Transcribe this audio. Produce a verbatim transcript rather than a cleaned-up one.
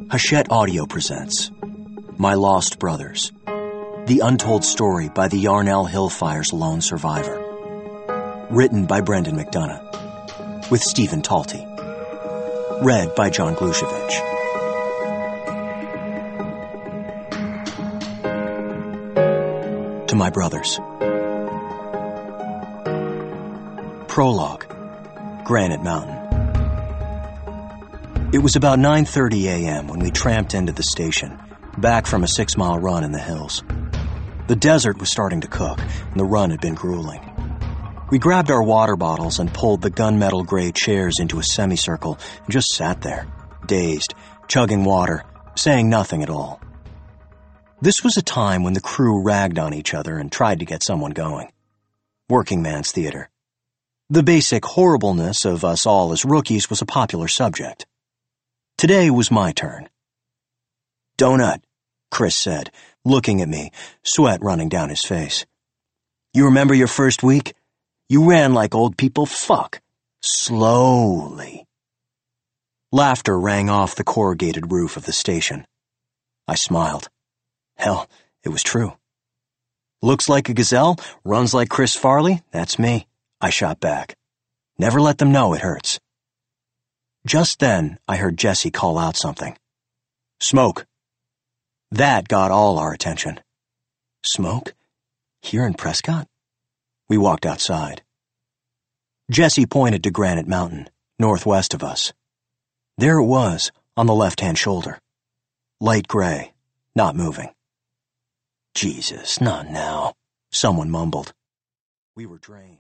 Hachette Audio presents My Lost Brothers, the untold story by the Yarnell Hill Fire's lone survivor. Written by Brendan McDonough, with Stephen Talty. Read by John Glushevich. To my brothers. Prologue. Granite Mountain. It was about nine thirty a.m. when we tramped into the station, back from a six-mile run in the hills. The desert was starting to cook, and the run had been grueling. We grabbed our water bottles and pulled the gunmetal gray chairs into a semicircle and just sat there, dazed, chugging water, saying nothing at all. This was a time when the crew ragged on each other and tried to get someone going. Working man's theater. The basic horribleness of us all as rookies was a popular subject. Today was my turn. "Donut," Chris said, looking at me, sweat running down his face. "You remember your first week? You ran like old people fuck. Slowly." Laughter rang off the corrugated roof of the station. I smiled. Hell, it was true. "Looks like a gazelle, runs like Chris Farley, that's me," I shot back. "Never let them know it hurts." Just then, I heard Jesse call out something. "Smoke." That got all our attention. Smoke? Here in Prescott? We walked outside. Jesse pointed to Granite Mountain, northwest of us. There it was, on the left-hand shoulder. Light gray, not moving. "Jesus, not now," someone mumbled. We were drained.